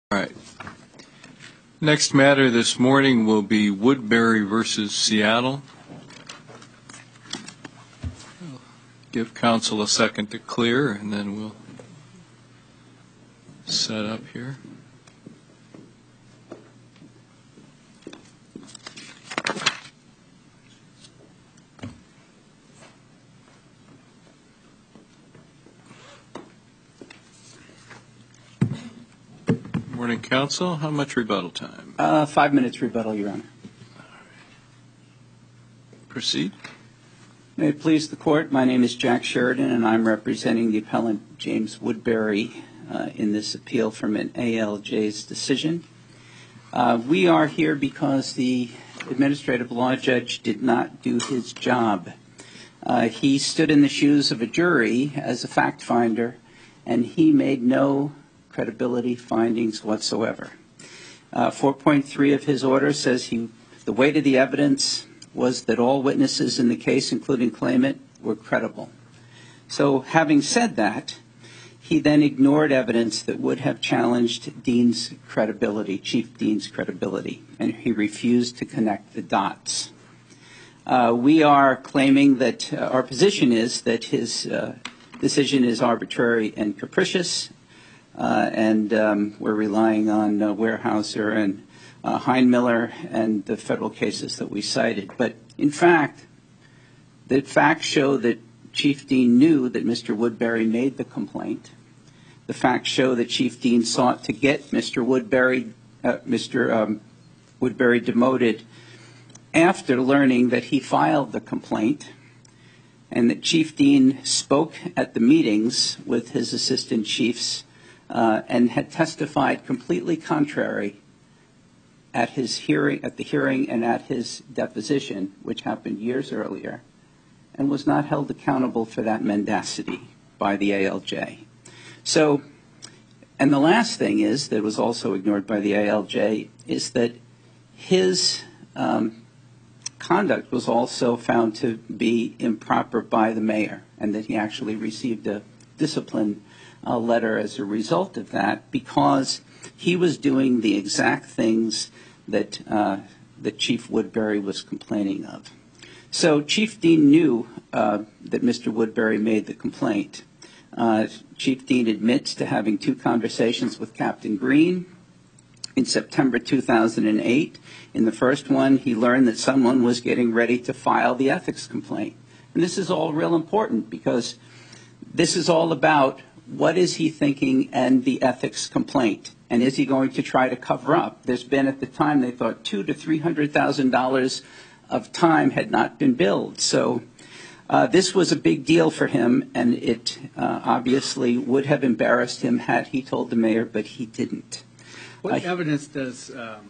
All right. Next matter this morning will be Woodbury versus Seattle. I'll give council a second to clear, and then we'll set up here. Morning, council. How much rebuttal time? 5 minutes rebuttal, Your Honor. Proceed. May it please the court, my name is Jack Sheridan, and I'm representing the appellant James Woodbury in this appeal from an ALJ's decision. We are here because the administrative law judge did not do his job. He stood in the shoes of a jury as a fact finder, and he made no credibility findings whatsoever. 4.3 of his order says the weight of the evidence was that all witnesses in the case, including claimant, were credible. So having said that, he then ignored evidence that would have challenged Dean's credibility, Chief Dean's credibility, and he refused to connect the dots. We are claiming that our position is that his decision is arbitrary and capricious, and we're relying on Weyerhaeuser and Heinmiller and the federal cases that we cited. But in fact, the facts show that Chief Dean knew that Mr. Woodbury made the complaint. The facts show that Chief Dean sought to get Mr. Woodbury demoted after learning that he filed the complaint, and that Chief Dean spoke at the meetings with his assistant chiefs and had testified completely contrary at the hearing and at his deposition, which happened years earlier, and was not held accountable for that mendacity by the ALJ. So, and the last thing is, that was also ignored by the ALJ, is that his conduct was also found to be improper by the mayor, and that he actually received a discipline letter as a result of that, because he was doing the exact things that Chief Woodbury was complaining of. So Chief Dean knew that Mr. Woodbury made the complaint. Chief Dean admits to having 2 conversations with Captain Green in September 2008. In the first one, he learned that someone was getting ready to file the ethics complaint. And this is all real important, because this is all about what is he thinking and the ethics complaint, and is he going to try to cover up? There's been, at the time, they thought $200,000 to $300,000 of time had not been billed. So this was a big deal for him, and it obviously would have embarrassed him had he told the mayor, but he didn't. What evidence does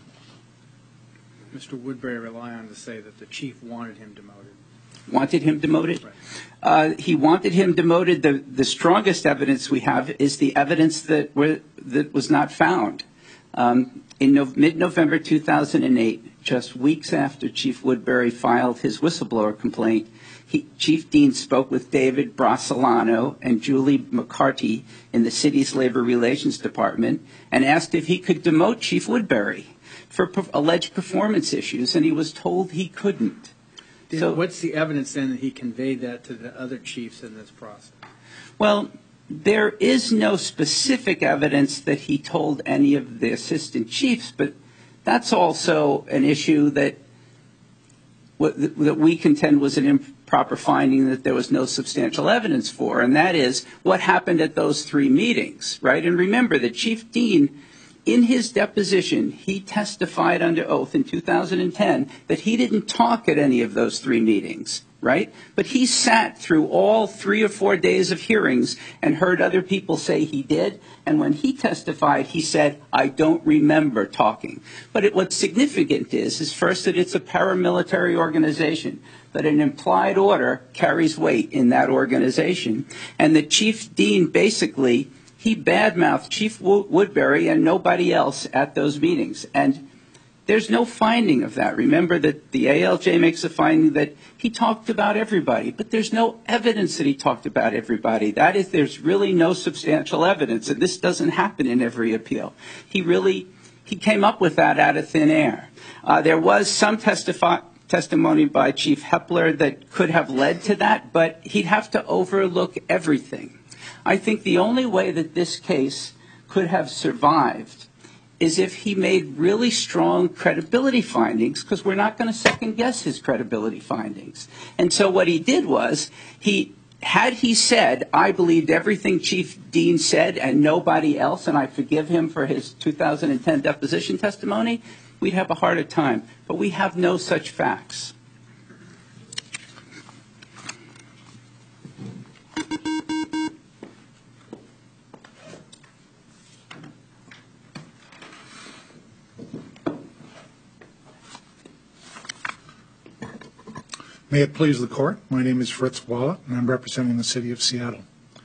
Mr. Woodbury rely on to say that the chief wanted him demoted? Wanted him demoted? Right. He wanted him demoted. The strongest evidence we have is the evidence that was not found. In mid-November 2008, just weeks after Chief Woodbury filed his whistleblower complaint, Chief Dean spoke with David Brassolano and Julie McCarty in the city's labor relations department and asked if he could demote Chief Woodbury for alleged performance issues, and he was told he couldn't. So what's the evidence then that he conveyed that to the other chiefs in this process? Well, there is no specific evidence that he told any of the assistant chiefs, but that's also an issue that we contend was an improper finding that there was no substantial evidence for, and that is what happened at those 3 meetings, right? And remember that Chief Dean, in his deposition, he testified under oath in 2010 that he didn't talk at any of those 3 meetings, right? But he sat through all 3 or 4 days of hearings and heard other people say he did. And when he testified, he said, I don't remember talking. But what's significant is first that it's a paramilitary organization, that an implied order carries weight in that organization, and that Chief Dean basically, he badmouthed Chief Woodbury and nobody else at those meetings. And There's no finding of that. Remember that the ALJ makes a finding that he talked about everybody, but there's no evidence that he talked about everybody. That is, there's really no substantial evidence, and this doesn't happen in every appeal. He came up with that out of thin air. There was some testimony by Chief Hepler that could have led to that, but he'd have to overlook everything. I think the only way that this case could have survived is if he made really strong credibility findings, because we're not going to second guess his credibility findings. And so what he did was, had he said, I believed everything Chief Dean said and nobody else, and I forgive him for his 2010 deposition testimony, we'd have a harder time. But we have no such facts. May it please the Court, my name is Fritz Walla, and I'm representing the City of Seattle.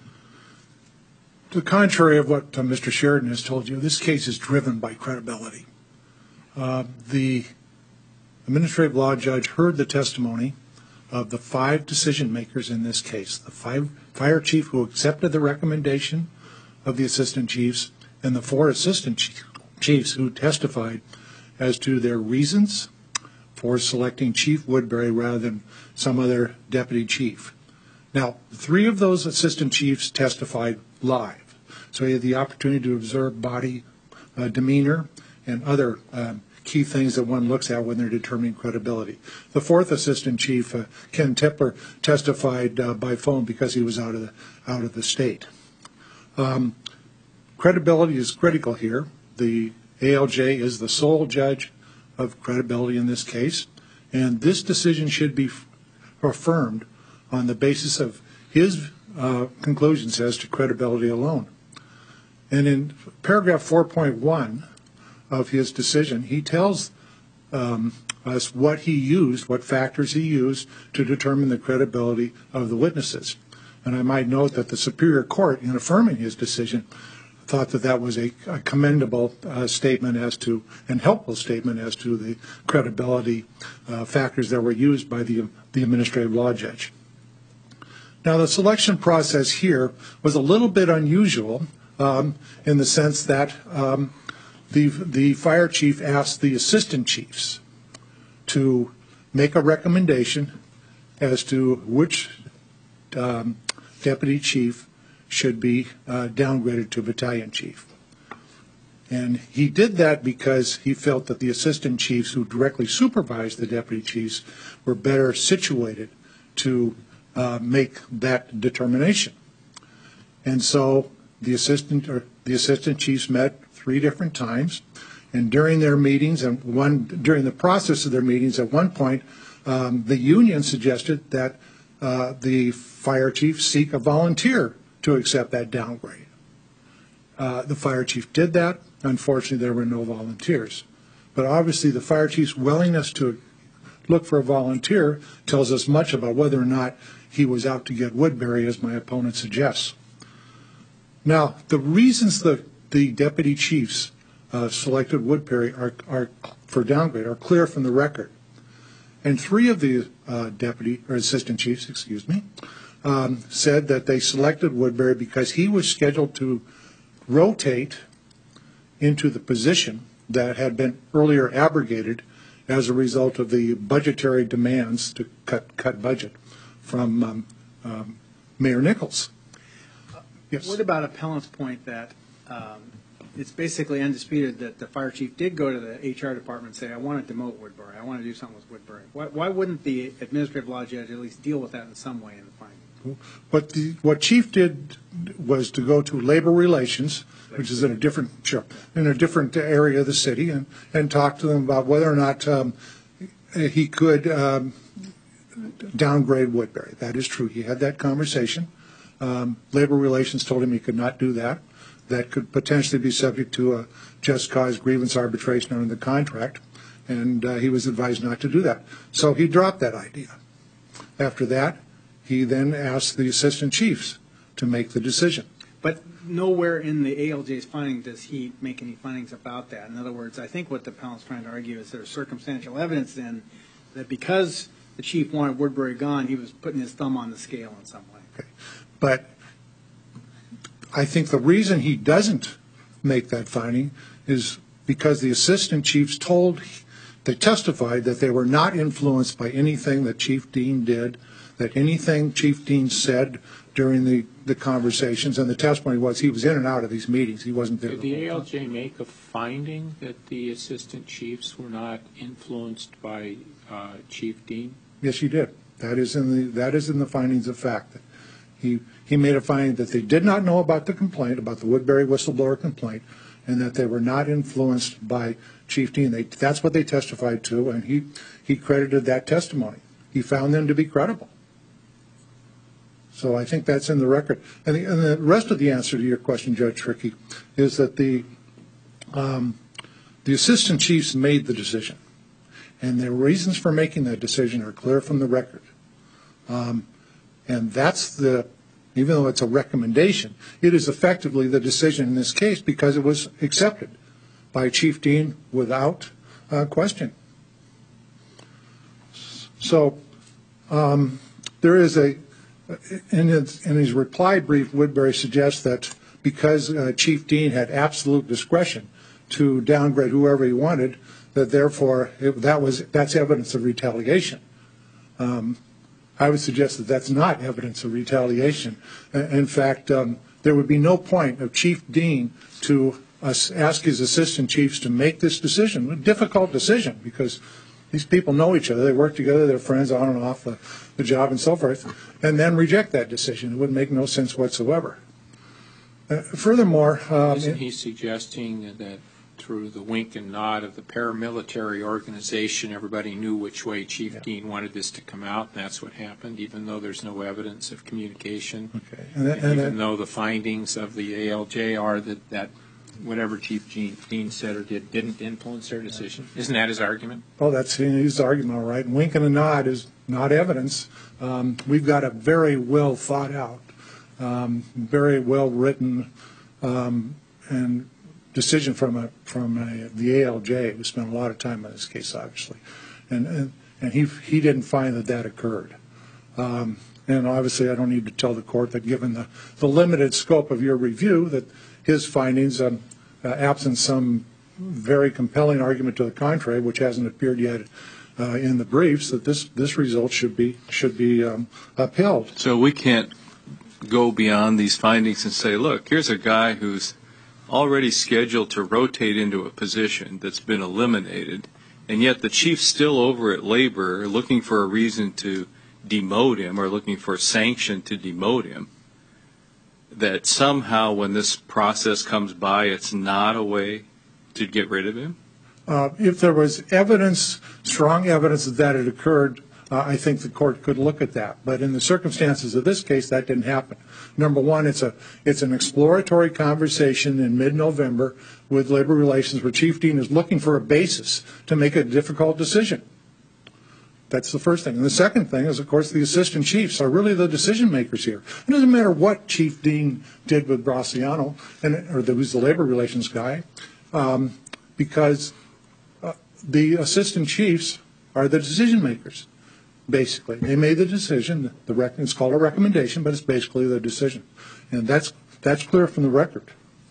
To the contrary of what Mr. Sheridan has told you, this case is driven by credibility. The administrative law judge heard the testimony of the 5 decision makers in this case, the 5 fire chief who accepted the recommendation of the assistant chiefs, and the 4 assistant chiefs who testified as to their reasons for selecting Chief Woodbury rather than some other deputy chief. Now, 3 of those assistant chiefs testified live, so he had the opportunity to observe body demeanor and other key things that one looks at when they're determining credibility. The 4th assistant chief, Ken Tipler, testified by phone because he was out of the state. Credibility is critical here. The ALJ is the sole judge of credibility in this case, and this decision should be affirmed on the basis of his conclusions as to credibility alone. And in paragraph 4.1 of his decision, he tells us what he used, what factors he used to determine the credibility of the witnesses. And I might note that the Superior Court, in affirming his decision, thought that that was a commendable statement as to, and helpful statement as to the credibility factors that were used by the administrative law judge. Now, the selection process here was a little bit unusual in the sense that the fire chief asked the assistant chiefs to make a recommendation as to which deputy chief should be downgraded to battalion chief. And he did that because he felt that the assistant chiefs who directly supervised the deputy chiefs were better situated to make that determination. And so the assistant chiefs met 3 different times, and during their meetings and during the process of their meetings, at one point the union suggested that the fire chief seek a volunteer to accept that downgrade. The fire chief did that. Unfortunately, there were no volunteers. But obviously, the fire chief's willingness to look for a volunteer tells us much about whether or not he was out to get Woodbury, as my opponent suggests. Now, the reasons the deputy chiefs selected Woodbury are for downgrade are clear from the record. And 3 of the assistant chiefs, said that they selected Woodbury because he was scheduled to rotate into the position that had been earlier abrogated as a result of the budgetary demands to cut budget from Mayor Nichols. Yes. What about appellant's point that it's basically undisputed that the fire chief did go to the HR department and say, I want to demote Woodbury, I want to do something with Woodbury? Why wouldn't the administrative law judge at least deal with that in some way in the finding? What Chief did was to go to labor relations, which is in a different area of the city, and talk to them about whether or not he could downgrade Woodbury. That is true. He had that conversation. Labor relations told him he could not do that. That could potentially be subject to a just cause grievance arbitration under the contract, and he was advised not to do that. So he dropped that idea. After that, he then asked the assistant chiefs to make the decision. But nowhere in the ALJ's finding does he make any findings about that. In other words, I think what the appellant's trying to argue is there's circumstantial evidence then that because the chief wanted Woodbury gone, he was putting his thumb on the scale in some way. Okay. But I think the reason he doesn't make that finding is because the assistant chiefs they testified that they were not influenced by anything that Chief Dean did, that anything Chief Dean said during the conversations, and the testimony was he was in and out of these meetings. He wasn't there. Did the ALJ make a finding that the assistant chiefs were not influenced by Chief Dean? Yes, he did. That is in the findings of fact. He made a finding that they did not know about the complaint, about the Woodbury whistleblower complaint, and that they were not influenced by Chief Dean. That's what they testified to, and he credited that testimony. He found them to be credible. So I think that's in the record. And the rest of the answer to your question, Judge Trickey, is that the assistant chiefs made the decision. And their reasons for making that decision are clear from the record. And that's even though it's a recommendation, it is effectively the decision in this case because it was accepted by Chief Dean without question. So there is in his reply brief, Woodbury suggests that because Chief Dean had absolute discretion to downgrade whoever he wanted, that therefore that's evidence of retaliation. I would suggest that that's not evidence of retaliation. In fact, there would be no point of Chief Dean to ask his assistant chiefs to make this decision, a difficult decision, because these people know each other, they work together, they're friends on and off the job and so forth, and then reject that decision. It would make no sense whatsoever. Furthermore, isn't he suggesting that through the wink and nod of the paramilitary organization, everybody knew which way Chief Dean wanted this to come out, and that's what happened, even though there's no evidence of communication? Okay. Even though the findings of the ALJ are that whatever Chief Dean said or did didn't influence their decision? Isn't that his argument? Oh, that's his argument, all right. And wink and a nod is not evidence. We've got a very well thought out, very well written and decision from the ALJ, who spent a lot of time on this case, obviously, and he didn't find that occurred. And obviously, I don't need to tell the court that given the limited scope of your review, that his findings, absent some very compelling argument to the contrary, which hasn't appeared yet in the briefs, that this result should be upheld. So we can't go beyond these findings and say, look, here's a guy who's already scheduled to rotate into a position that's been eliminated, and yet the chief's still over at labor looking for a reason to demote him or looking for a sanction to demote him, that somehow when this process comes by, it's not a way to get rid of him? If there was evidence, strong evidence that it occurred, I think the court could look at that. But in the circumstances of this case, that didn't happen. Number one, it's an exploratory conversation in mid-November with Labor Relations where Chief Dean is looking for a basis to make a difficult decision. That's the first thing. And the second thing is, of course, the assistant chiefs are really the decision makers here. It doesn't matter what Chief Dean did with Braciano, or who's the Labor Relations guy, because the assistant chiefs are the decision makers. Basically, they made the decision. It's called a recommendation, but it's basically the decision, and that's clear from the record.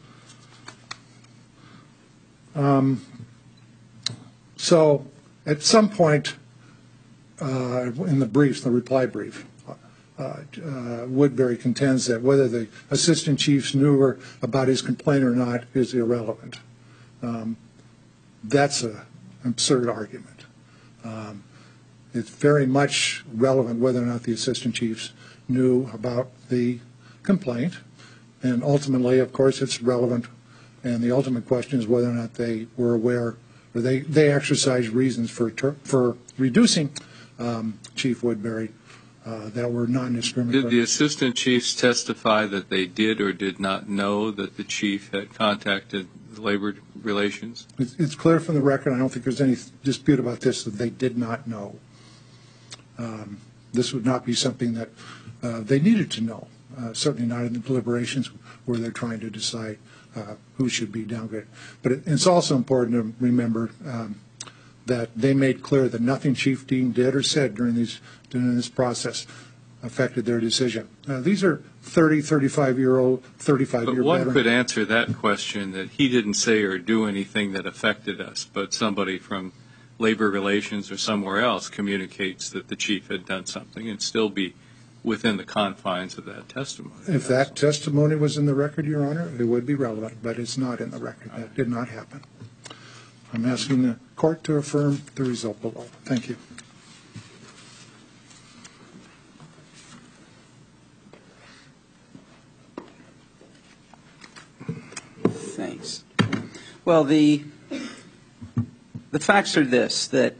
So, at some point in the briefs, the reply brief, Woodbury contends that whether the assistant chiefs knew about his complaint or not is irrelevant. That's an absurd argument. It's very much relevant whether or not the assistant chiefs knew about the complaint, and ultimately, of course, it's relevant, and the ultimate question is whether or not they were aware, or they exercised reasons for reducing Chief Woodbury that were non-discriminatory. Did the assistant chiefs testify that they did or did not know that the chief had contacted Labor Relations? It's clear from the record, I don't think there's any dispute about this, that they did not know. This would not be something that they needed to know. certainly not in the deliberations where they're trying to decide who should be downgraded. But it's also important to remember that they made clear that nothing Chief Dean did or said during this process affected their decision. These are 30, 35-year-old, 35-year But one veterans. could answer that question that he didn't say or do anything that affected us, but somebody from labor relations or somewhere else communicates that the chief had done something and still be within the confines of that testimony. If that testimony was in the record, Your Honor, it would be relevant, but it's not in the record. That did not happen. I'm asking the court to affirm the result below. Thank you. Thanks. Well, the facts are this, that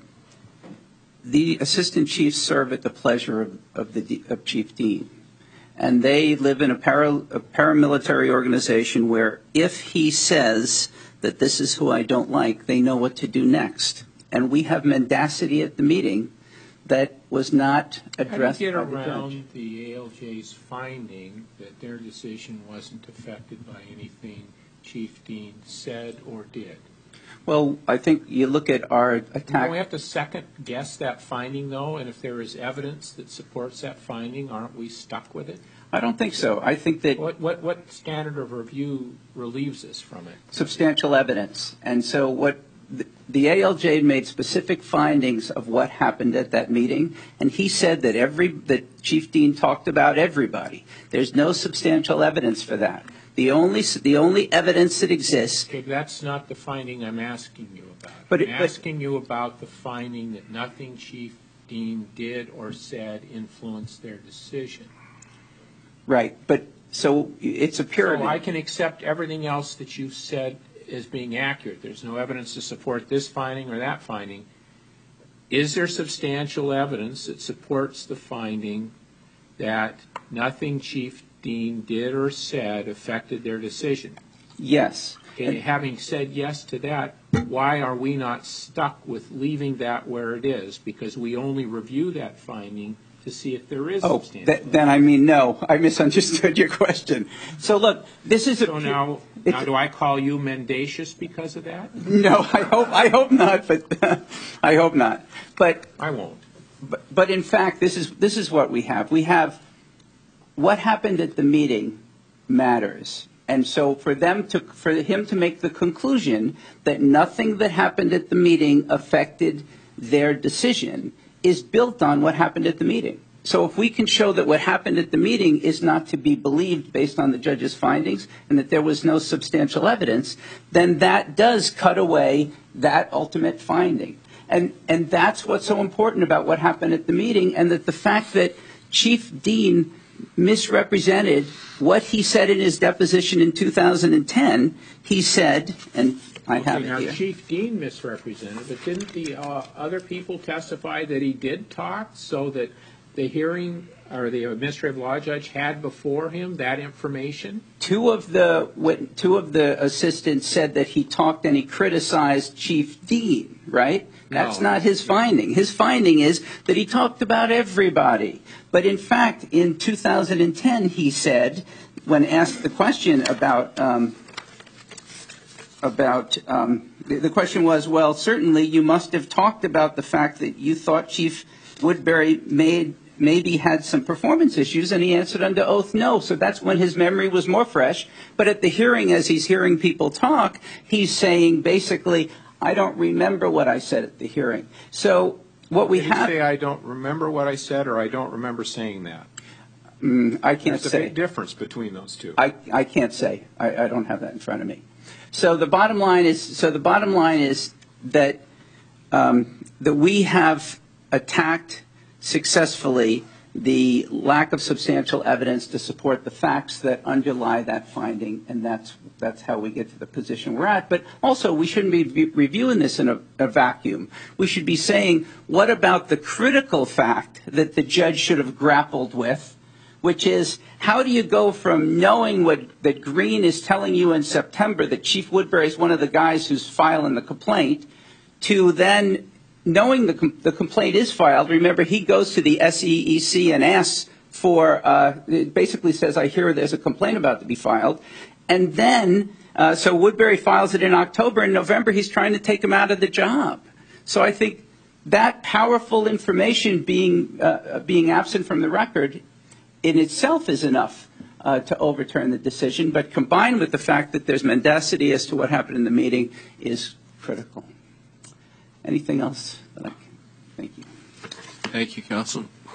the assistant chiefs serve at the pleasure of Chief Dean. And they live in a paramilitary organization where if he says that this is who I don't like, they know what to do next. And we have mendacity at the meeting that was not addressed by the judge. How do you get around the ALJ's finding that their decision wasn't affected by anything Chief Dean said or did? Well, I think you look at our attack. Don't we have to second guess that finding, though? And if there is evidence that supports that finding, aren't we stuck with it? I don't think so. I think that What standard of review relieves us from it? substantial evidence. And so what the ALJ made specific findings of what happened at that meeting, and he said that Chief Dean talked about everybody. There's no substantial evidence for that. The only evidence that exists. Okay, that's not the finding I'm asking you about. But I'm asking you about the finding that nothing Chief Dean did or said influenced their decision. Right, but so it's a pyramid. So I can accept everything else that you said as being accurate. There's no evidence to support this finding or that finding. Is there substantial evidence that supports the finding that nothing Chief Dean did or said affected their decision? Yes. Okay, having said yes to that, why are we not stuck with leaving that where it is? Because we only review that finding to see if there is substantial evidence. Then I mean, no, I misunderstood your question. So look, this is So now do I call you mendacious because of that? No, I hope not, but I hope not. But I won't. But in fact, this is what we have. We have what happened at the meeting matters. And so for him to make the conclusion that nothing that happened at the meeting affected their decision is built on what happened at the meeting. So if we can show that what happened at the meeting is not to be believed based on the judge's findings and that there was no substantial evidence, then that does cut away that ultimate finding. And that's what's so important about what happened at the meeting, and that the fact that Chief Dean misrepresented what he said in his deposition in 2010. He said, and I have it here. Chief Dean misrepresented, but didn't the other people testify that he did talk, so that the hearing or the administrative law judge had before him that information? Two of the assistants said that he talked and he criticized Chief Dean, right? That's not his finding. His finding is that he talked about everybody. But in fact, in 2010, he said, when asked the question the question was, well, certainly you must have talked about the fact that you thought Chief Woodbury maybe had some performance issues, and he answered under oath no. So that's when his memory was more fresh. But at the hearing, as he's hearing people talk, he's saying basically, I don't remember what I said at the hearing. So what we have... Did he say, I don't remember what I said, or I don't remember saying that? I can't say. There's a big difference between those two. I can't say. I don't have that in front of me. So the bottom line is that that we have attacked successfully the lack of substantial evidence to support the facts that underlie that finding, and that's how we get to the position we're at. But also, we shouldn't be reviewing this in a vacuum. We should be saying, what about the critical fact that the judge should have grappled with, which is, how do you go from knowing that Green is telling you in September that Chief Woodbury is one of the guys who's filing the complaint, to then knowing the complaint is filed? Remember, he goes to the SEEC and asks it basically says, I hear there's a complaint about to be filed. And then, so Woodbury files it in October. In November, he's trying to take him out of the job. So I think that powerful information being absent from the record in itself is enough to overturn the decision. But combined with the fact that there's mendacity as to what happened in the meeting is critical. Anything else? Thank you. Thank you, counsel.